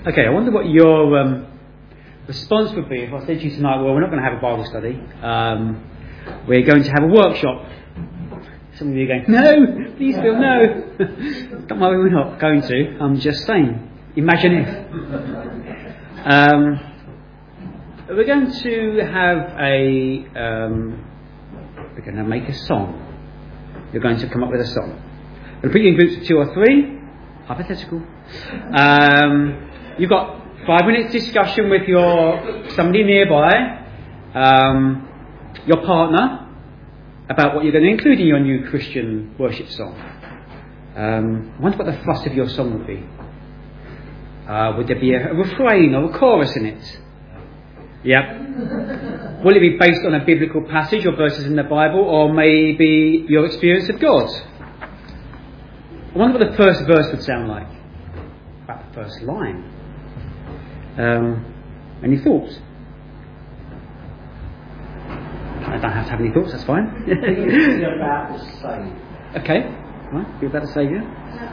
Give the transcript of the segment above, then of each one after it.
Okay, I wonder what your response would be if I said to you tonight, well, we're not going to have a Bible study. We're going to have a workshop. Some of you are going, no, please Phil, no. Don't worry, we're not going to. I'm just saying. Imagine if. We're going to have we're going to make a song. You're going to come up with a song. We'll put you in groups of 2 or 3. Hypothetical. You've got 5 minutes discussion with somebody nearby, your partner, about what you're going to include in your new Christian worship song. I wonder what the thrust of your song would be. Would there be a refrain or a chorus in it? Yep. Will it be based on a biblical passage or verses in the Bible, or maybe your experience of God? I wonder what the first verse would sound like. About the first line. Any thoughts? I don't have to have any thoughts, that's fine. You're about the Saviour. Okay. Right. You're about the Saviour.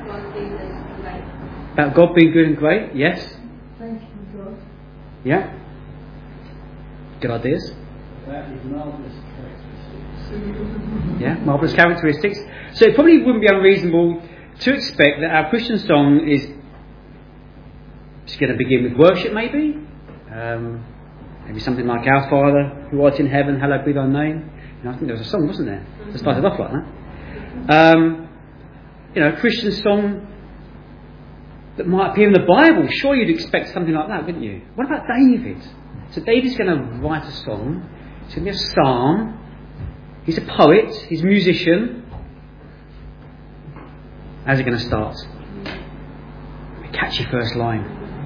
About God being good and great. Yes. Thank you, God. Yeah. Good ideas. That is marvellous characteristics. Yeah, marvellous characteristics. So it probably wouldn't be unreasonable to expect that our Christian song is going to begin with worship, maybe. Maybe something like Our Father, who art in heaven, hallowed be thy name. I think there was a song, wasn't there, that started off like that. A Christian song that might appear in the Bible. Sure, you'd expect something like that, wouldn't you? What about David? So David's going to write a song. It's going to be a psalm. He's a poet. He's a musician. How's it going to start? A catchy first line.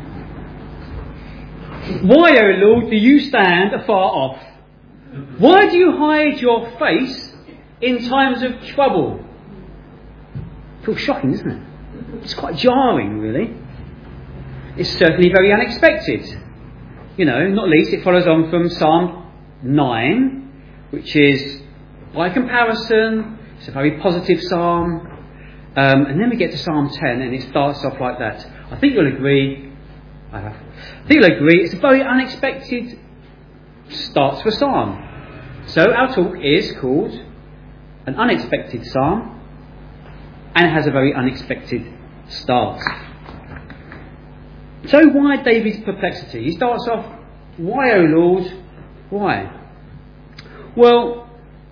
Why, O Lord, do you stand afar off? Why do you hide your face in times of trouble? Feels shocking, isn't it? It's quite jarring, really. It's certainly very unexpected. Not least it follows on from Psalm 9, which is, by comparison, it's a very positive psalm. And then we get to Psalm 10 and it starts off like that. I think you'll agree, it's a very unexpected start to a psalm. So our talk is called An Unexpected Psalm, and it has a very unexpected start. So why David's perplexity? He starts off, why, O Lord, why? Well,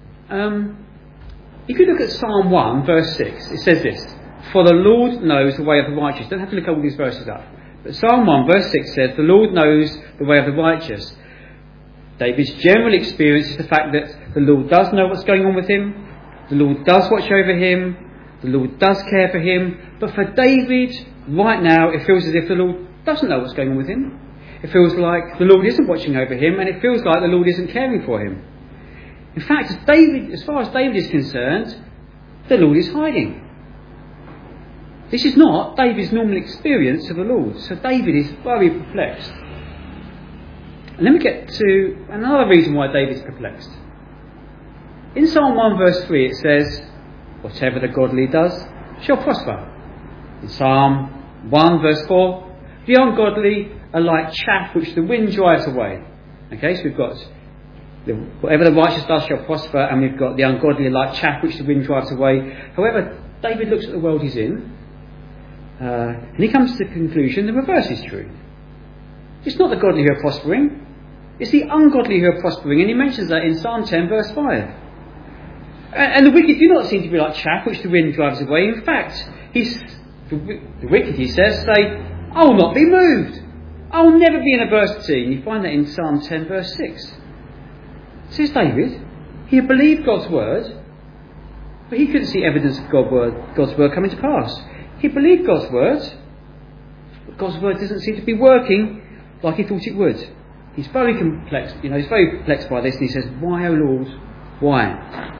if you look at Psalm 1, verse 6, it says this: for the Lord knows the way of the righteous. Don't have to look all these verses up. But Psalm 1, verse 6 says, the Lord knows the way of the righteous. David's general experience is the fact that the Lord does know what's going on with him. The Lord does watch over him. The Lord does care for him. But for David, right now, it feels as if the Lord doesn't know what's going on with him. It feels like the Lord isn't watching over him, and it feels like the Lord isn't caring for him. In fact, as far as David is concerned, the Lord is hiding. This is not David's normal experience of the Lord. So David is very perplexed. And then we get to another reason why David's perplexed. In Psalm 1 verse 3 it says, whatever the godly does shall prosper. In Psalm 1 verse 4, the ungodly are like chaff which the wind drives away. Okay, so we've got whatever the righteous does shall prosper, and we've got the ungodly are like chaff which the wind drives away. However, David looks at the world he's in, and he comes to the conclusion the reverse is true. It's not the godly who are prospering, it's the ungodly who are prospering, and he mentions that in Psalm 10 verse 5. And the wicked do not seem to be like chaff which the wind drives away. In fact, the wicked, he says, say, I will not be moved. I will never be in adversity. And you find that in Psalm 10 verse 6. Says David, he had believed God's word, but he couldn't see evidence of God's word coming to pass. He believed God's word, but God's word doesn't seem to be working like he thought it would. He's very complex. He's very perplexed by this, and he says, why, O Lord, why?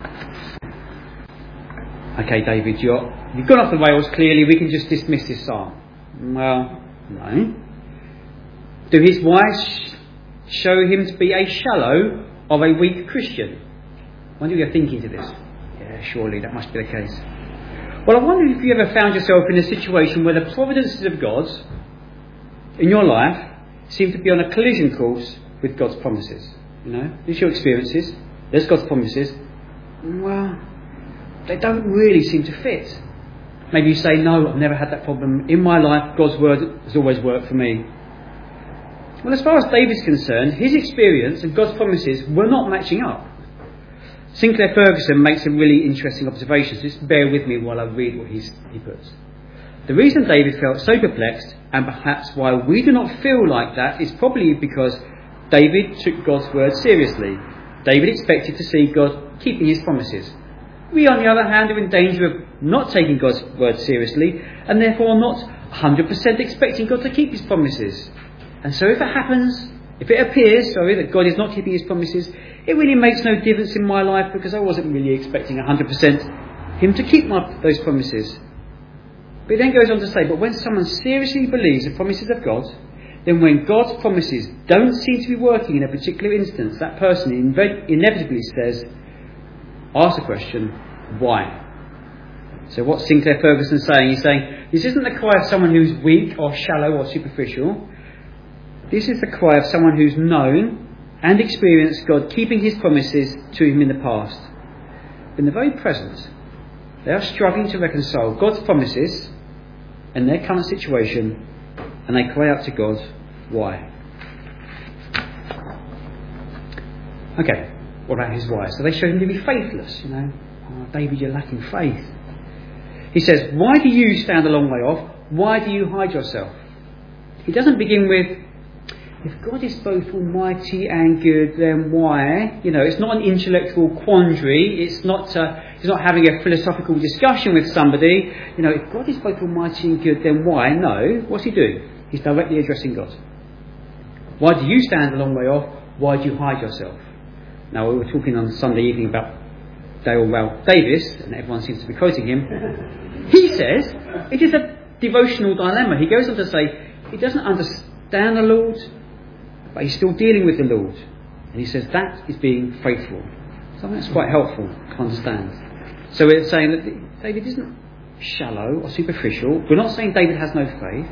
Okay, David, you've gone off the rails clearly. We can just dismiss this psalm. Well, no. Do his wives show him to be a shallow or a weak Christian? I wonder if you're thinking to this. Yeah, surely that must be the case. Well, I wonder if you ever found yourself in a situation where the providences of God in your life seem to be on a collision course with God's promises? These are your experiences. There's God's promises. Well, they don't really seem to fit. Maybe you say, no, I've never had that problem. In my life, God's word has always worked for me. Well, as far as David's concerned, his experience and God's promises were not matching up. Sinclair Ferguson makes a really interesting observation. So just bear with me while I read what he puts. The reason David felt so perplexed, and perhaps why we do not feel like that, is probably because David took God's word seriously. David expected to see God keeping his promises. We, on the other hand, are in danger of not taking God's word seriously, and therefore not 100% expecting God to keep his promises. And so if it appears that God is not keeping his promises, it really makes no difference in my life because I wasn't really expecting 100% him to keep those promises. But he then goes on to say, but when someone seriously believes the promises of God, then when God's promises don't seem to be working in a particular instance, that person inevitably asks the question, why? So what's Sinclair Ferguson saying? He's saying, this isn't the cry of someone who's weak or shallow or superficial. This is the cry of someone who's known and experienced God keeping his promises to him in the past. In the very present, they are struggling to reconcile God's promises and their current situation, and they cry out to God, why? Okay, what about his why? So they show him to be faithless, Oh, David, you're lacking faith. He says, why do you stand a long way off? Why do you hide yourself? He doesn't begin with, if God is both almighty and good, then why? It's not an intellectual quandary. He's not having a philosophical discussion with somebody. If God is both almighty and good, then why? No. What's he doing? He's directly addressing God. Why do you stand a long way off? Why do you hide yourself? Now, we were talking on Sunday evening about Dale Ralph Davis, and everyone seems to be quoting him. He says it is a devotional dilemma. He goes on to say he doesn't understand the Lord, but he's still dealing with the Lord. And he says that is being faithful. So that's quite helpful to understand. So we're saying that David isn't shallow or superficial. We're not saying David has no faith.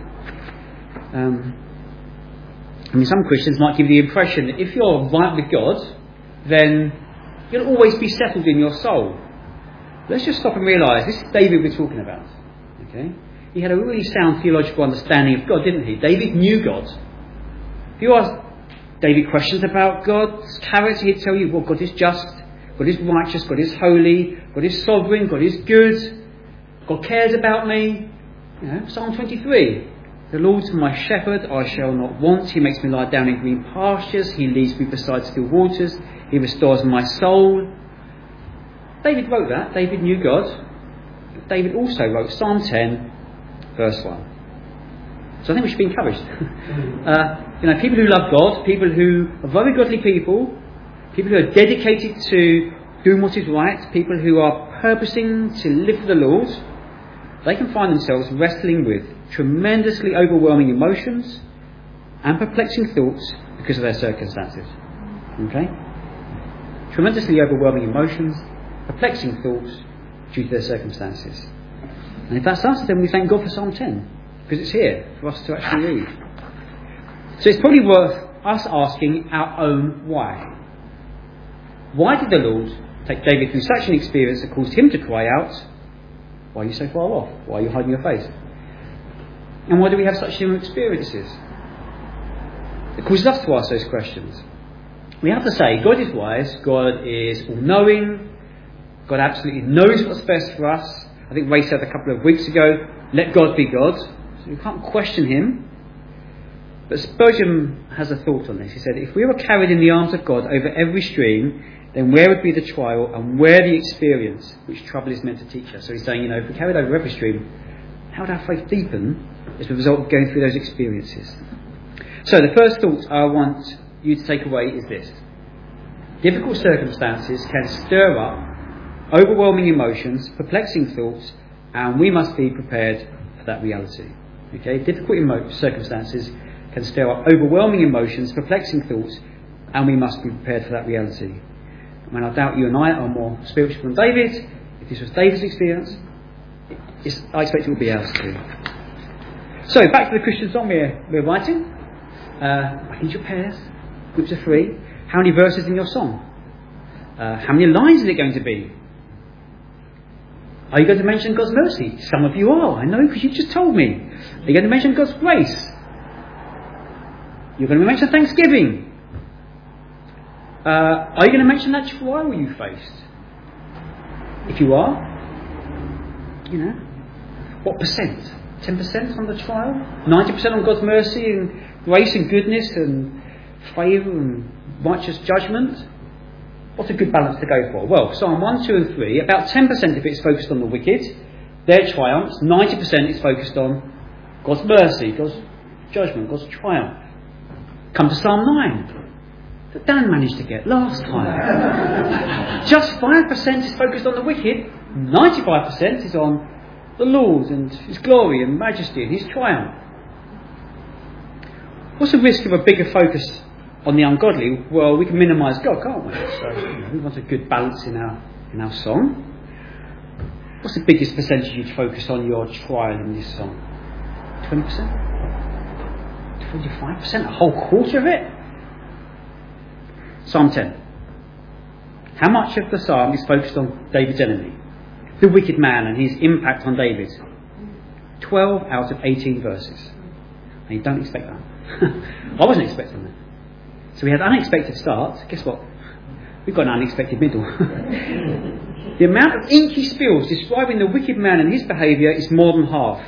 Some Christians might give the impression that if you're right with God, then you'll always be settled in your soul. Let's just stop and realise this is David we're talking about. Okay? He had a really sound theological understanding of God, didn't he? David knew God. If you ask David questions about God's character, he'd tell you, well, God is just, God is righteous, God is holy, God is sovereign, God is good, God cares about me. Psalm 23. The Lord's my shepherd, I shall not want. He makes me lie down in green pastures. He leads me beside still waters. He restores my soul. David wrote that. David knew God. But David also wrote Psalm 10, verse 1. So I think we should be encouraged. People who love God, people who are very godly people who are dedicated to doing what is right, people who are purposing to live for the Lord, they can find themselves wrestling with tremendously overwhelming emotions and perplexing thoughts because of their circumstances. Okay? Tremendously overwhelming emotions, perplexing thoughts due to their circumstances. And if that's us, then we thank God for Psalm 10, because it's here for us to actually read. So it's probably worth us asking our own why. Why did the Lord take David through such an experience that caused him to cry out, why are you so far off? Why are you hiding your face? And why do we have such similar experiences? It causes us to ask those questions. We have to say, God is wise, God is all-knowing, God absolutely knows what's best for us. I think Ray said a couple of weeks ago, let God be God. So you can't question him. But Spurgeon has a thought on this. He said, if we were carried in the arms of God over every stream, then where would be the trial and where the experience which trouble is meant to teach us? So he's saying, if we're carried over every stream, how would our faith deepen as a result of going through those experiences? So the first thought I want you to take away is this. Difficult circumstances can stir up overwhelming emotions, perplexing thoughts, and we must be prepared for that reality. Okay? Difficult circumstances can stir up overwhelming emotions, perplexing thoughts, and we must be prepared for that reality. And I doubt you and I are more spiritual than David. If this was David's experience, I expect it will be ours too. So, back to the Christian song we're writing. I need your pairs, groups of 3. How many verses in your song? How many lines is it going to be? Are you going to mention God's mercy? Some of you are, I know, because you just told me. Are you going to mention God's grace? You're going to mention Thanksgiving. Are you going to mention that trial you faced? If you are, what percent? 10% on the trial? 90% on God's mercy and grace and goodness and favour and righteous judgment? What's a good balance to go for? Well, Psalm 1, 2 and 3, about 10% of it is focused on the wicked, their triumphs. 90% is focused on God's mercy, God's judgment, God's triumph. Come to Psalm 9, that Dan managed to get last time. Just 5% is focused on the wicked, 95% is on the Lord and His glory and majesty and His triumph. What's the risk of a bigger focus on the ungodly? Well, we can minimise God, can't we? So we want a good balance in our song. What's the biggest percentage you'd focus on your trial in this song? 20%? 25%? A whole quarter of it? Psalm 10. How much of the psalm is focused on David's enemy, the wicked man, and his impact on David? 12 out of 18 verses. And you don't expect that. I wasn't expecting that. So we had an unexpected start. Guess what? We've got an unexpected middle. The amount of ink he spills describing the wicked man and his behaviour is more than half.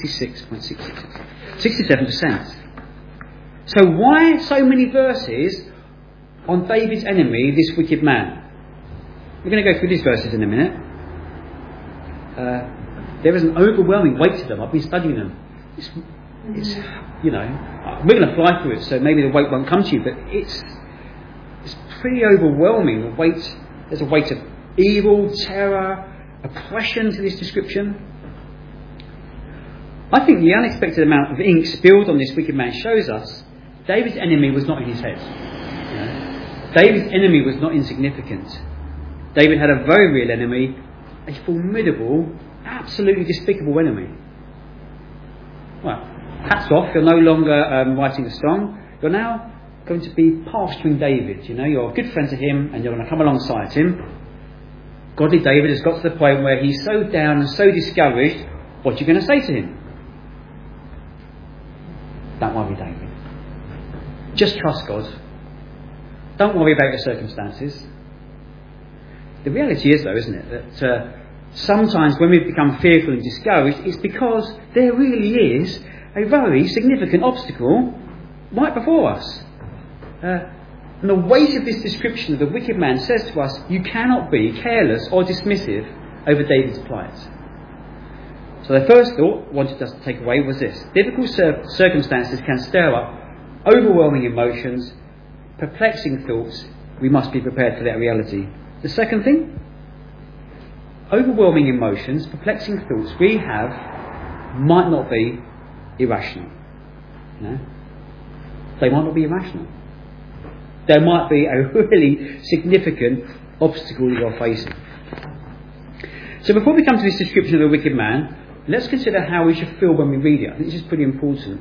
67%. So why so many verses on David's enemy, this wicked man? We're going to go through these verses in a minute. There is an overwhelming weight to them. I've been studying them. It's we're going to fly through it, so maybe the weight won't come to you, but it's pretty overwhelming. The weight, there's a weight of evil, terror, oppression to this description. I think the unexpected amount of ink spilled on this wicked man shows us David's enemy was not in his head. David's enemy was not insignificant. David had a very real enemy, a formidable, absolutely despicable enemy. Well, hats off, you're no longer writing a song. You're now going to be pastoring David. You're a good friend to him and you're going to come alongside him. Godly David has got to the point where he's so down and so discouraged. What are you going to say to him? Don't worry, David. Just trust God. Don't worry about your circumstances. The reality is, though, isn't it, that sometimes when we become fearful and discouraged, it's because there really is a very significant obstacle right before us. And the weight of this description of the wicked man says to us, you cannot be careless or dismissive over David's plight. So the first thought I wanted us to take away was this. Difficult circumstances can stir up overwhelming emotions, perplexing thoughts. We must be prepared for that reality. The second thing, overwhelming emotions, perplexing thoughts we have might not be irrational. They might not be irrational. There might be a really significant obstacle that you're facing. So before we come to this description of the wicked man, let's consider how we should feel when we read it. I think this is pretty important.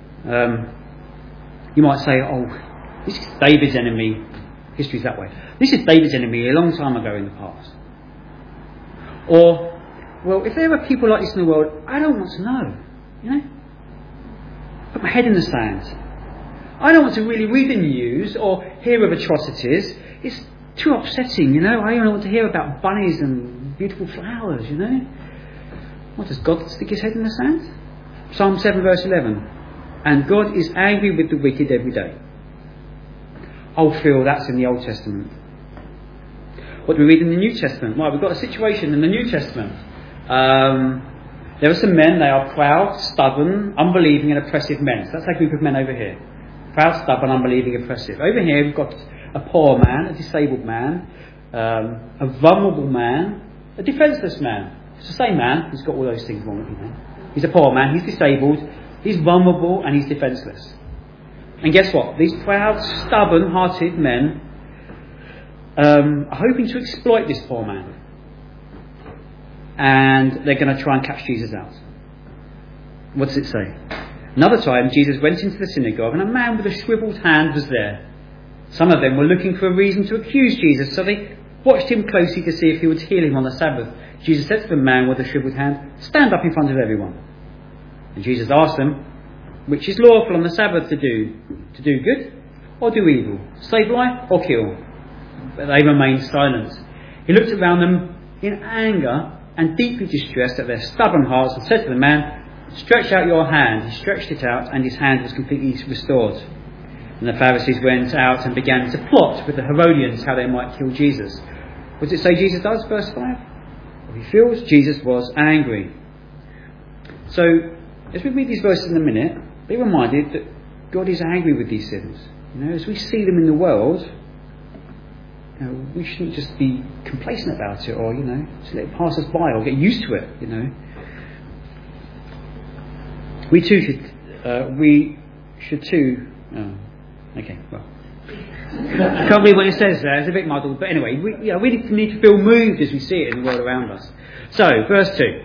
You might say, this is David's enemy. History's that way. This is David's enemy a long time ago in the past. Or, well, if there are people like this in the world, I don't want to know. Put my head in the sand. I don't want to really read the news or hear of atrocities. It's too upsetting, I don't want to hear about bunnies and beautiful flowers, What, does God stick his head in the sand? Psalm 7 verse 11. And God is angry with the wicked every day. Oh, Phil, that's in the Old Testament. What do we read in the New Testament? Well, we've got a situation in the New Testament. There are some men, they are proud, stubborn, unbelieving and oppressive men. So that's a group of men over here. Proud, stubborn, unbelieving, oppressive. Over here we've got a poor man, a disabled man, a vulnerable man, a defenceless man. It's the same man, he's got all those things wrong with him. He's a poor man, he's disabled, he's vulnerable and he's defenceless. And guess what? These proud, stubborn-hearted men are hoping to exploit this poor man. And they're going to try and catch Jesus out. What does it say? Another time, Jesus went into the synagogue and a man with a shriveled hand was there. Some of them were looking for a reason to accuse Jesus, so they watched him closely to see if he would heal him on the Sabbath. Jesus said to the man with the shriveled hand, "Stand up in front of everyone." And Jesus asked them, "Which is lawful on the Sabbath to do good or do evil, save life or kill?" But they remained silent. He looked around them in anger and deeply distressed at their stubborn hearts and said to the man, "Stretch out your hand." He stretched it out and his hand was completely restored. And the Pharisees went out and began to plot with the Herodians how they might kill Jesus. What does it say Jesus does? Verse 5. Well, he feels Jesus was angry. So, as we read these verses in a minute, be reminded that God is angry with these sins. As we see them in the world, we shouldn't just be complacent about it or, just let it pass us by or get used to it, We should too... okay, well. I can't read what it says there, it's a bit muddled. But anyway, we need to feel moved as we see it in the world around us. So, verse 2.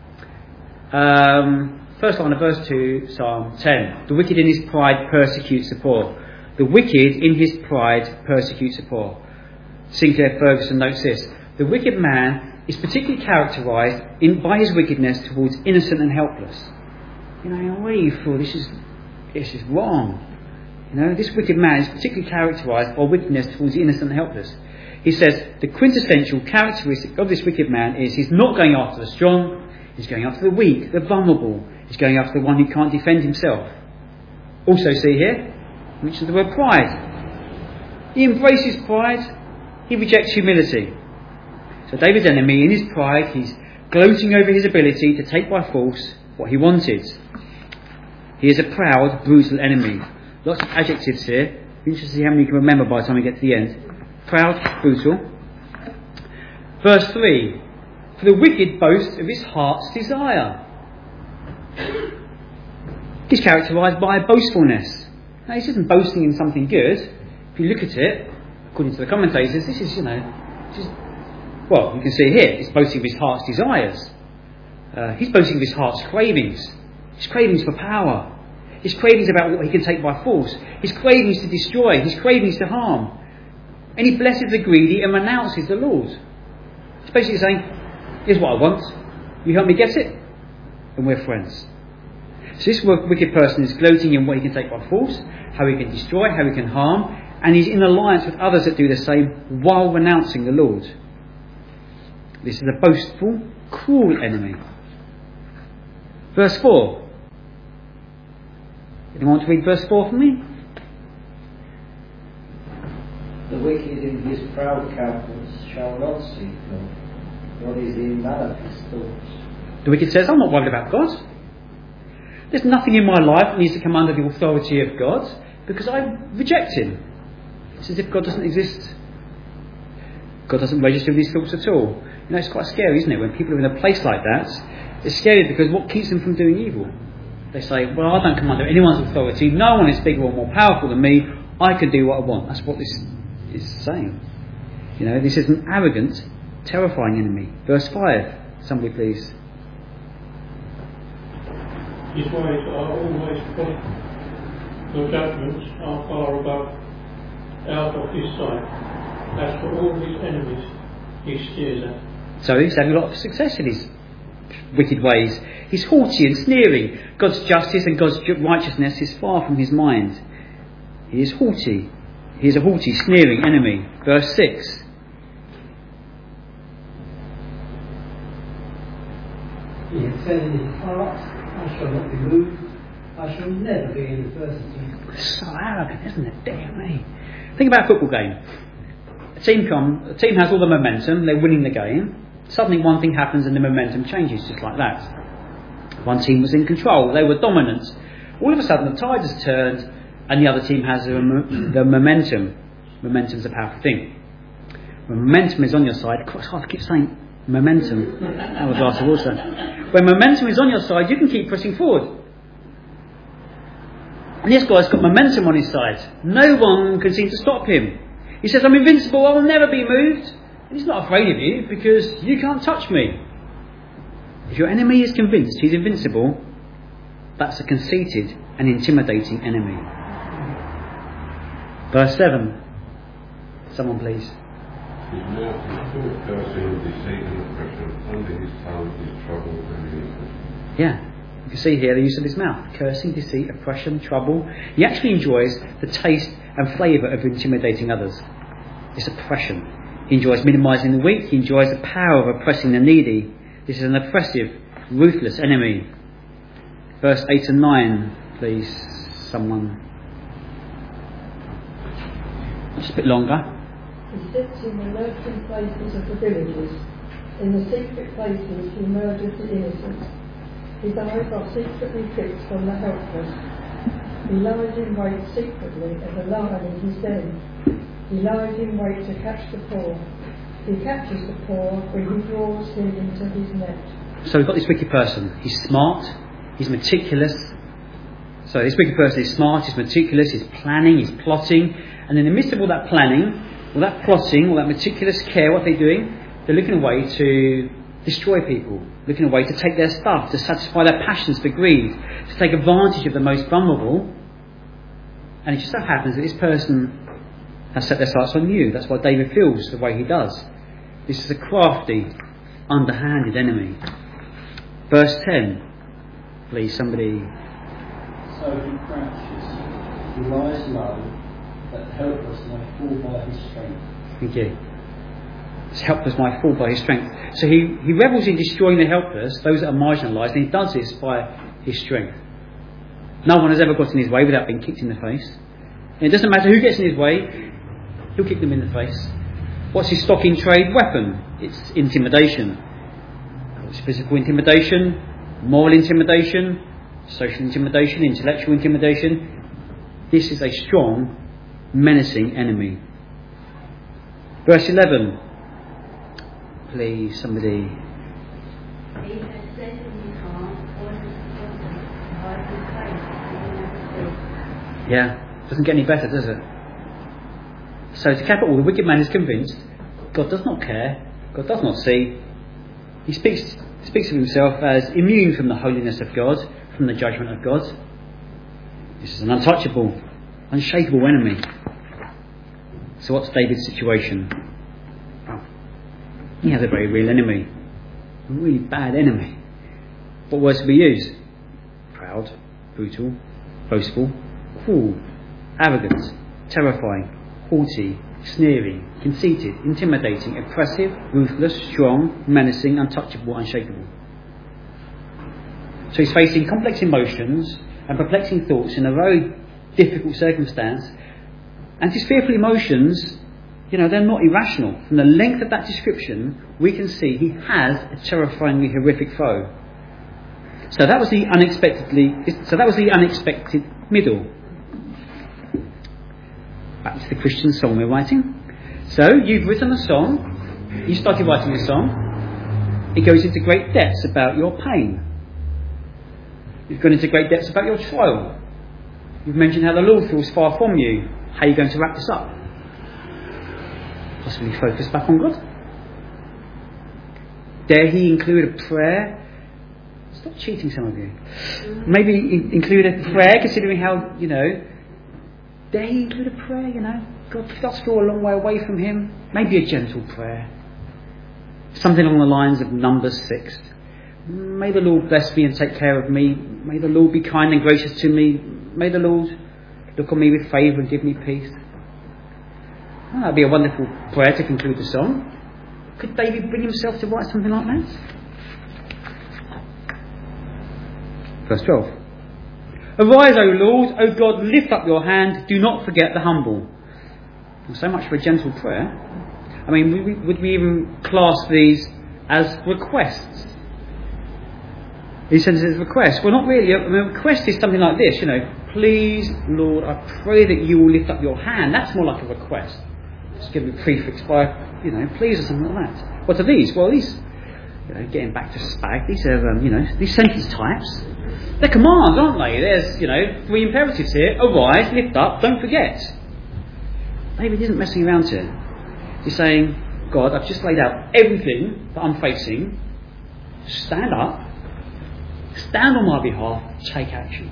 First line of verse 2, Psalm 10. The wicked in his pride persecutes the poor. The wicked in his pride persecutes the poor. Sinclair Ferguson notes this. The wicked man is particularly characterised by his wickedness towards innocent and helpless. Where you feel this is wrong. This wicked man is particularly characterised by wickedness towards the innocent and helpless. He says the quintessential characteristic of this wicked man is he's not going after the strong, he's going after the weak, the vulnerable, he's going after the one who can't defend himself. Also see here, mentions the word pride. He embraces pride, he rejects humility. So David's enemy, in his pride, he's gloating over his ability to take by force what he wanted. He is a proud, brutal enemy. Lots of adjectives here. Be interested to see how many you can remember by the time we get to the end. Proud, brutal. Verse 3. For the wicked boasts of his heart's desire. He's characterised by boastfulness. Now, this isn't boasting in something good. If you look at it, according to the commentators, this is, well, you can see here, it's boasting of his heart's desires. He's boasting of his heart's cravings. His cravings for power. His cravings about what he can take by force. His cravings to destroy. His cravings to harm. And he blesses the greedy and renounces the Lord. It's basically saying, here's what I want. You help me get it? And we're friends. So this wicked person is gloating in what he can take by force, how he can destroy, how he can harm, and he's in alliance with others that do the same while renouncing the Lord. This is a boastful, cruel enemy. Verse 4. Anyone want to read verse 4 for me? The wicked in his proud countenance shall not seek God. What is in man of his thoughts? The wicked says, I'm not worried about God. There's nothing in my life that needs to come under the authority of God because I reject him. It's as if God doesn't exist. God doesn't register with these thoughts at all. It's quite scary, isn't it? When people are in a place like that, it's scary because what keeps them from doing evil? They say, well, I don't come under anyone's authority. No one is bigger or more powerful than me. I can do what I want. That's what this is saying. This is an arrogant, terrifying enemy. Verse 5. Somebody please. His ways are always perfect. Your judgments are far above, out of his sight. As for all his enemies, he steers at. So he's having a lot of success in his wicked ways. He's haughty and sneering. God's justice and God's righteousness is far from his mind. He is haughty. He is a haughty, sneering enemy. Verse 6. He had said in his heart, I shall not be moved. I shall never be in adversity. It's so arrogant, isn't it? Dear me. Think about a football game. A team has all the momentum. They're winning the game. Suddenly one thing happens and the momentum changes just like that. One team was in control. They were dominant. All of a sudden the tide has turned and the other team has the momentum. Momentum is a powerful thing. When momentum is on your side, it's hard to keep saying momentum. Have a glass of water. When momentum is on your side, you can keep pressing forward. And this guy's got momentum on his side. No one can seem to stop him. He says, I'm invincible, I will never be moved. And he's not afraid of you because you can't touch me. If your enemy is convinced he's invincible, That's a conceited and intimidating enemy. Verse 7. Someone please. His mouth is full of cursing, deceit and oppression. Under his tongue is trouble and iniquity. Yeah. You can see here the use of his mouth. Cursing, deceit, oppression, trouble. He actually enjoys the taste and flavour of intimidating others. It's oppression. He enjoys minimising the weak. He enjoys the power of oppressing the needy. This is an oppressive, ruthless enemy. Verse 8 and 9, please, someone. Just a bit longer. He sits in the lurking places of the villages. In the secret places he murders the innocent. His eyes are secretly fixed on the helpless. He lies in wait secretly as a lion in his den. He lies in wait to catch the poor. He catches the poor when he draws him into his net. So we've got this wicked person. He's smart. He's meticulous. So this wicked person is smart, he's meticulous, he's planning, he's plotting. And in the midst of all that planning, all that plotting, all that meticulous care, what they're doing? They're looking away to destroy people, looking away to take their stuff, to satisfy their passions for greed, to take advantage of the most vulnerable. And it just so happens that this person has set their sights on you. That's why David feels the way he does. This is a crafty, underhanded enemy. Verse 10, please, somebody. So he crouches, he lies low, that the helpless may fall by his strength. Thank you. This helpless might fall by his strength. So he revels in destroying the helpless, those that are marginalised, and he does this by his strength. No one has ever got in his way without being kicked in the face. And it doesn't matter who gets in his way, he'll kick them in the face. What's his stock in trade weapon? It's intimidation. It's physical intimidation, moral intimidation, social intimidation, intellectual intimidation. This is a strong, menacing enemy. Verse 11. Please, somebody. He has said in his heart, what has spoken, Yeah, doesn't get any better, does it? So to cap it all, the wicked man is convinced God does not care, God does not see. He speaks of himself as immune from the holiness of God, from the judgment of God. This is an untouchable, unshakable enemy. So what's David's situation? Well, he has a very real enemy, a really bad enemy. What words do we use? Proud, brutal, boastful, cruel, arrogant, terrifying, haughty, sneering, conceited, intimidating, oppressive, ruthless, strong, menacing, untouchable, unshakable. So he's facing complex emotions and perplexing thoughts in a very difficult circumstance. And his fearful emotions, they're not irrational. From the length of that description, we can see he has a terrifyingly horrific foe. So that was the unexpected middle. Back to the Christian song we're writing. So you've written a song. You started writing a song. It goes into great depths about your pain. You've gone into great depths about your trial. You've mentioned how the Lord feels far from you. How are you going to wrap this up? Possibly focus back on God. Dare he include a prayer? Stop cheating, some of you. Maybe include a prayer, considering how, dare he include a prayer, God does feel a long way away from him. Maybe a gentle prayer. Something along the lines of Numbers 6. May the Lord bless me and take care of me. May the Lord be kind and gracious to me. May the Lord look on me with favour and give me peace. That would be a wonderful prayer to conclude the song. Could David bring himself to write something like that? Verse 12. Arise, O Lord, O God, lift up your hand, do not forget the humble. And so much for a gentle prayer. I mean, would we even class these as requests? He sends it as requests. Well, not really. A request is something like this, please, Lord, I pray that you will lift up your hand. That's more like a request. Just give it a prefix by, please or something like that. What are these? Well, these, getting back to Spag, these are, these sentence types. They're commands, aren't they? There's, 3 imperatives here. Arise, lift up, don't forget. David isn't messing around here. He's saying, God, I've just laid out everything that I'm facing. Stand up, stand on my behalf, take action.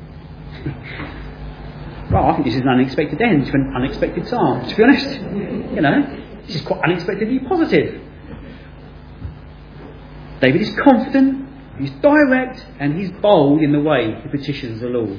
Well, I think this is an unexpected end to an unexpected psalm. To be honest, this is quite unexpectedly positive. David is confident, he's direct, and he's bold in the way he petitions the Lord.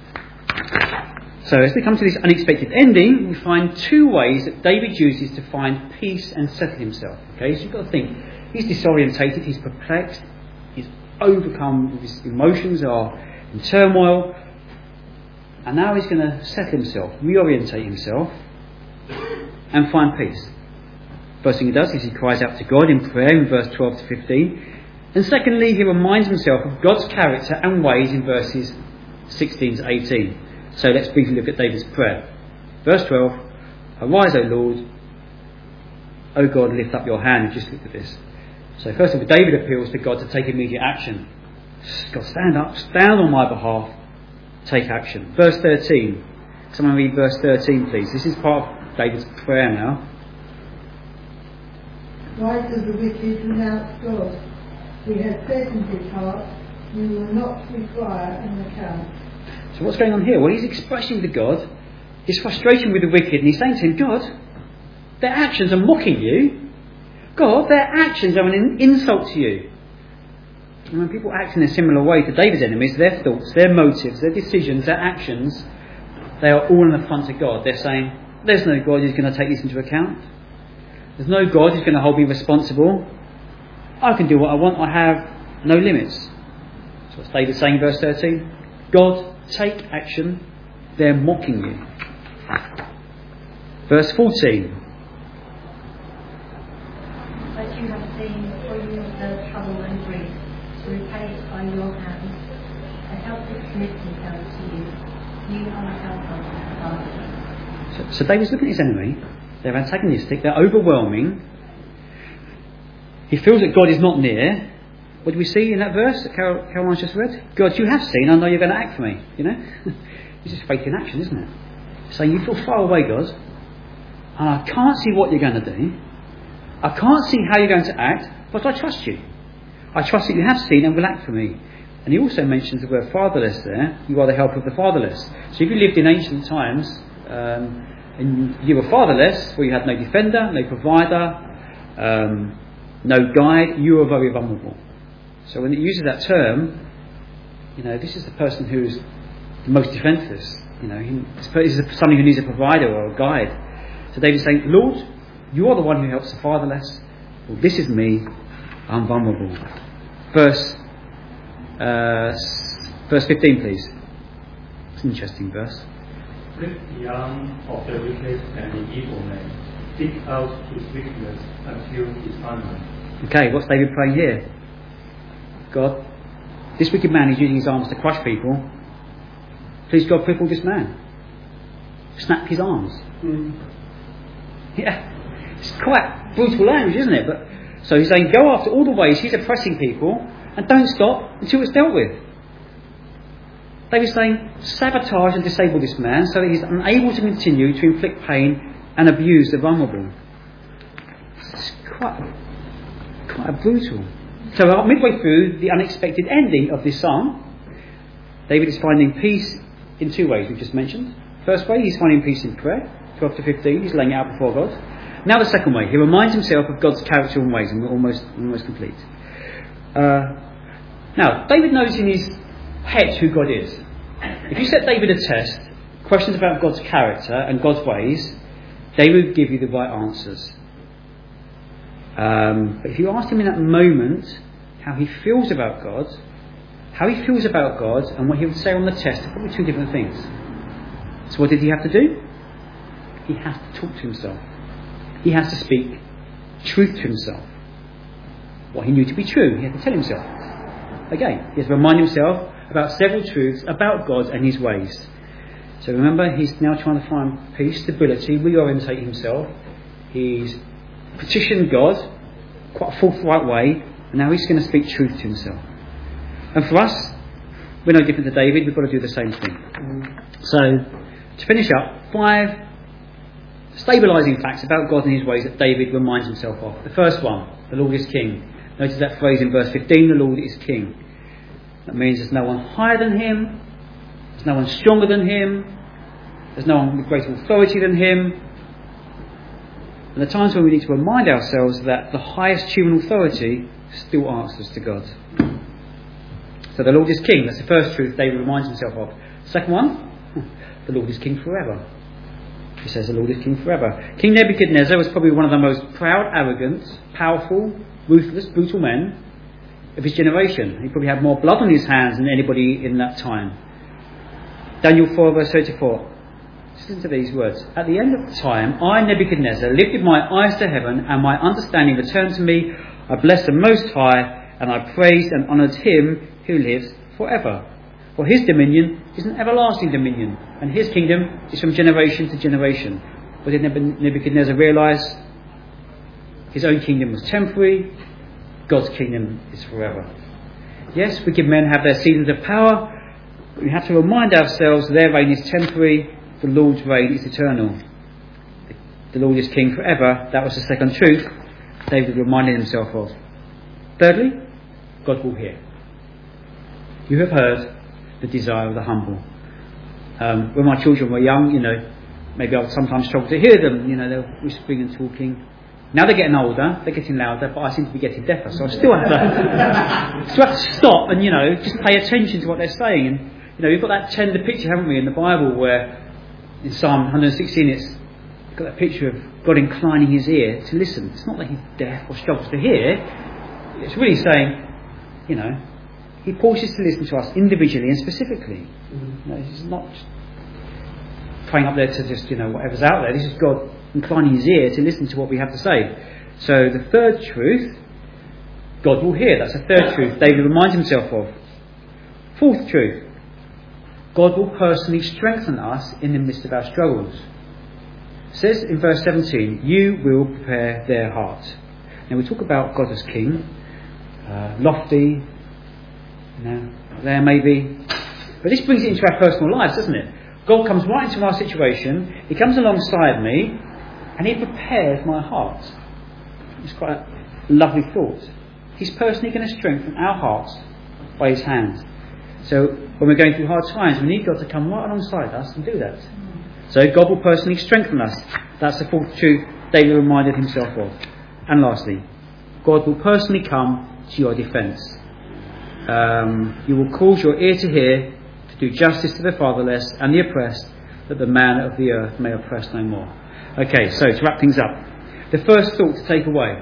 So as we come to this unexpected ending, we find two ways that David uses to find peace and settle himself. Okay, so you've got to think, he's disorientated, he's perplexed, he's overcome, his emotions are in turmoil, and now he's going to settle himself, reorientate himself, and find peace. First thing he does is he cries out to God in prayer in verse 12 to 15. And secondly, he reminds himself of God's character and ways in verses 16 to 18. So let's briefly look at David's prayer. Verse 12, arise, O Lord, O God, lift up your hand. Just look at this. So first of all, David appeals to God to take immediate action. God, stand up, stand on my behalf, take action. Verse 13. Someone read verse 13, please. This is part of David's prayer now. Why do the wicked renounce God? He has said in his heart, you will not require an account. So what's going on here? Well, he's expressing to God his frustration with the wicked, and he's saying to him, God, their actions are mocking you. God, their actions are an insult to you. And when people act in a similar way to David's enemies, their thoughts, their motives, their decisions, their actions, they are all an affront to God. They're saying, there's no God who's going to take this into account. There's no God who's going to hold me responsible. I can do what I want. I have no limits. So what's David saying in verse 13? God, take action. They're mocking you. Verse 14. But you have seen for you the trouble and grief, to repay it by your hand. The helpless commit themselves to you. You are the helper of the Father. So David's looking at his enemy. They're antagonistic. They're overwhelming. He feels that God is not near. What do we see in that verse that Caroline's just read? God, you have seen. I know you're going to act for me. This is faith in action, isn't it? Saying you feel far away, God, and I can't see what you're going to do. I can't see how you're going to act, but I trust you. I trust that you have seen and will act for me. And he also mentions the word fatherless there. You are the helper of the fatherless. So if you lived in ancient times and you were fatherless, where you had no defender, no provider, no guide, you were very vulnerable. So when it uses that term, this is the person who's the most defenceless. This is somebody who needs a provider or a guide. So David's saying, Lord, you are the one who helps the fatherless. Well, this is me. I'm vulnerable. Verse 15, please. It's an interesting verse. Grip the arm of the wicked and the evil man. Seek out his weakness until his honor. Okay, what's David praying here? God, this wicked man is using his arms to crush people. Please, God, cripple this man. Snap his arms. Yeah, it's quite brutal language, isn't it? But so he's saying, go after all the ways he's oppressing people and don't stop until it's dealt with. David's saying, sabotage and disable this man so that he's unable to continue to inflict pain and abuse the vulnerable. It's quite brutal. So midway through the unexpected ending of this psalm, David is finding peace in two ways we've just mentioned. First way, he's finding peace in prayer, 12 to 15, he's laying it out before God. Now the second way, he reminds himself of God's character and ways, and we're almost complete. Now, David knows in his head who God is. If you set David a test, questions about God's character and God's ways, David would give you the right answers. But if you asked him in that moment how he feels about God, and what he would say on the test are probably two different things. So what did he have to do? He has to talk to himself. He has to speak truth to himself. What he knew to be true, he had to tell himself. Again, he has to remind himself about several truths about God and his ways. So remember, he's now trying to find peace, stability, reorientate himself. He's petitioned God quite a forthright way, and now he's going to speak truth to himself. And for us, we're no different to David, we've got to do the same thing. So, to finish up, 5 stabilising facts about God and his ways that David reminds himself of. The first one, the Lord is King. Notice that phrase in verse 15, the Lord is King. That means there's no one higher than him, there's no one stronger than him, there's no one with greater authority than him. And the times when we need to remind ourselves that the highest human authority still answers to God. So the Lord is king. That's the first truth David reminds himself of. Second one, the Lord is king forever. He says the Lord is king forever. King Nebuchadnezzar was probably one of the most proud, arrogant, powerful, ruthless, brutal men of his generation. He probably had more blood on his hands than anybody in that time. Daniel 4 verse 34. Listen to these words. At the end of the time, I, Nebuchadnezzar, lifted my eyes to heaven, and my understanding returned to me. I blessed the Most High, and I praised and honoured him who lives forever. For his dominion is an everlasting dominion, and his kingdom is from generation to generation. But did Nebuchadnezzar realise his own kingdom was temporary? God's kingdom is forever. Yes, wicked men have their seasons of power, but we have to remind ourselves their reign is temporary, the Lord's reign is eternal. The Lord is king forever. That was the second truth David reminded himself of. Thirdly, God will hear. You have heard the desire of the humble. When my children were young, maybe I would sometimes struggle to hear them. They're whispering and talking. Now they're getting older, they're getting louder, but I seem to be getting deafer, so I still have to stop and just pay attention to what they're saying. And we've got that tender picture, haven't we, in the Bible, where in Psalm 116 it's got that picture of God inclining his ear to listen. It's not that he's deaf or struggles to hear. It's really saying, he pauses to listen to us individually and specifically. He's not praying up there to just, whatever's out there. This is God inclining his ear to listen to what we have to say. So the third truth, God will hear. That's the third truth David reminds himself of. Fourth truth, God will personally strengthen us in the midst of our struggles. It says in verse 17, you will prepare their heart. Now we talk about God as king, lofty, there maybe. But this brings it into our personal lives, doesn't it? God comes right into our situation, he comes alongside me, and he prepares my heart. It's quite a lovely thought. He's personally going to strengthen our hearts by his hand. So when we're going through hard times, we need God to come right alongside us and do that. So God will personally strengthen us. That's the fourth truth David reminded himself of. And lastly, God will personally come to your defence. You will cause your ear to hear, to do justice to the fatherless and the oppressed, that the man of the earth may oppress no more. Okay, so to wrap things up, the first thought to take away: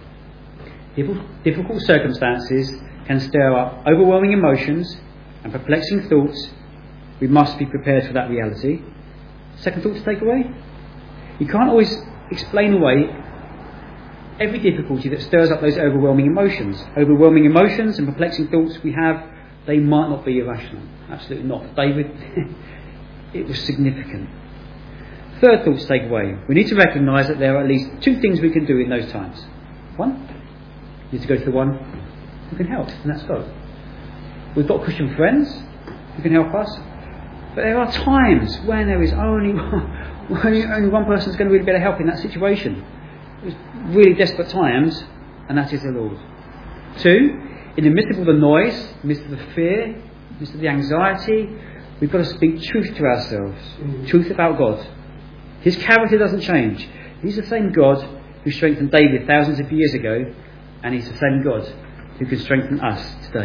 difficult circumstances can stir up overwhelming emotions and perplexing thoughts. We must be prepared for that reality. Second thought to take away: you can't always explain away every difficulty that stirs up those overwhelming emotions. Overwhelming emotions and perplexing thoughts we have, they might not be irrational. Absolutely not. For David, it was significant. Third thought to take away: we need to recognise that there are at least two things we can do in those times. One, you need to go to the one who can help, and that's God. We've got Christian friends who can help us, but there are times when there is only one person who's going to really be able to help in that situation. It's really desperate times, and that is the Lord. Two, in the midst of all the noise, in the midst of the fear, in the midst of the anxiety, we've got to speak truth to ourselves. Truth about God. His character doesn't change. He's the same God who strengthened David thousands of years ago, and he's the same God who can strengthen us today.